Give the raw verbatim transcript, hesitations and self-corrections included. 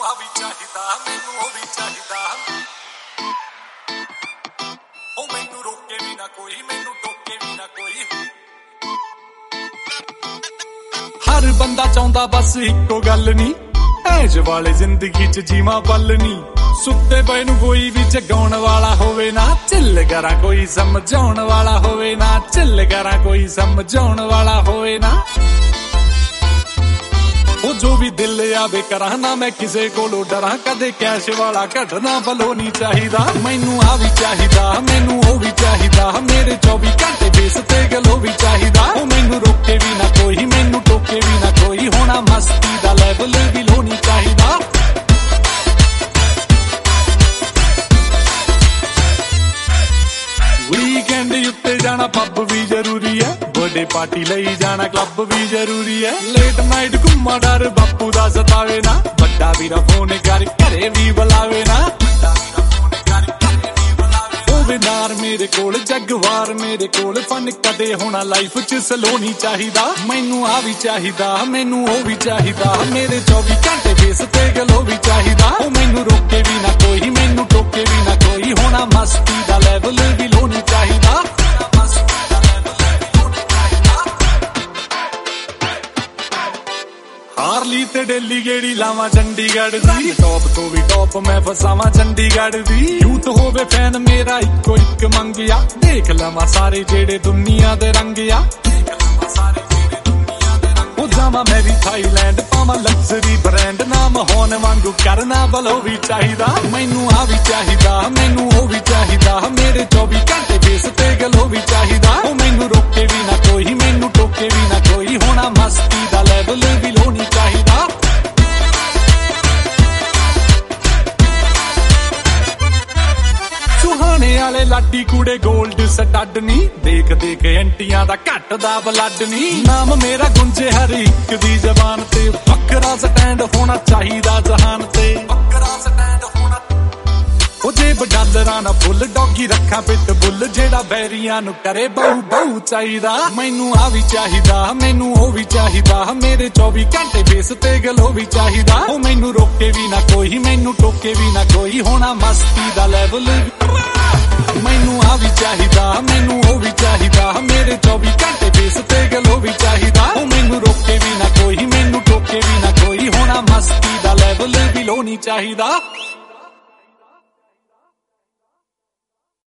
आ भी चाहिदा मैनू ओ भी चाहिदा ओ मैनू रोके भी ना कोई मैनू टोके भी ना कोई हर बंदा चाहुंदा बस इक्को गल नी ऐश वाले जिंदगी च जीवा पल नी सुत्ते पए नू कोई भी जगाउण वाला होवे ना चिल करा कोई समझाउण वाला होवे ना चिल करा कोई समझाउण वाला होवे ना ओ जो भी दिल आवे करा ना मैं किसे कोलों डरा कदे कैश वाला घटना भलो नहीं चाहिदा मैनू आ भी चाहिदा मैनू ओ भी चाहिदा मेरे चौबी घंटे बेस ते गलो भी चाहिदा ओ मैनू रोके भी ना कोई मैनू टोके भी ना कोई होना मस्ती दा लेवल भी लो नहीं चाहिदा वीकेंड उत्ते जाना पब भी जरूरी है बर्थडे पार्टी लई जाना क्लब भी जरूरी है लेट नाइट घुम्मा डर बापू दा सतावे ना बड़ा वीरा फोन कर घरे भी बुलावे ना होवे नार मेरे कोल जगवार मेरे कोल फन कदे होना लाइफ च स्लो नहीं चाहिदा मैनू आ भी चाहिदा मैनू ओ भी चाहिदा मेरे चौबी घंटे बेस ते गलो भी चाहिदा ओ मैनू रोके भी ना कोई मैनू टोके भी ना कोई होना मस्ती दा लेवल भी लो नहीं चाहिदा हारली ते डेली गेड़ी लावा चंडीगढ़ दी टॉप तो भी टॉप मैं फसावा चंडीगढ़ दी यूथ होवे फैन मेरा इको इक मंगिया देख लवा सारे जेड़े दुनिया दे रंगिया ओ जावा मैं भी थाईलैंड पावा लग्जरी ब्रांड नाम होन वांगू करना भलो भी चाहिदा मैनू आ भी चाहिदा मैनू ओ भी चाहिदा मेरे चौबी घंटे बेस ते गलो भी चाहिदा ओ मैनू रोके भी ना कोई मैनू टोके भी ना कोई होना मस्ती दा लेवल भी लो नहीं चाहिदा सुहाने वाले लाडी कूड़े गोल्ड स्टड नी देख देख एंटियां दा घट दा ब्लड नी नाम मेरा गुंजे हर एक दी जबान ते वखरा स्टैंड होना चाहिदा जहान ते वखरा स्टैंड होना ओ जेब डॉलरां ना फुल डॉगी रखा पिट बुल जेड़ा बैरियां नु करे बहु बहु चाहिदा मैनू आ भी चाहिदा मैनू ओ भी चाहिदा मेरे चौबी घंटे बेस ते गलो भी चाहिदा ओ मैनू रोके भी ना कोई मैनू टोके भी ना कोई होना मस्ती दा लेवल मैनू आ भी चाहिदा मैनू ओ भी चाहिदा मेरे चौबी घंटे बेस ते गलो भी चाहिदा ओ मैनू रोके भी ना कोई मैनू टोके भी ना कोई होना मस्ती दा लेवल भी लो नहीं चाहिदा।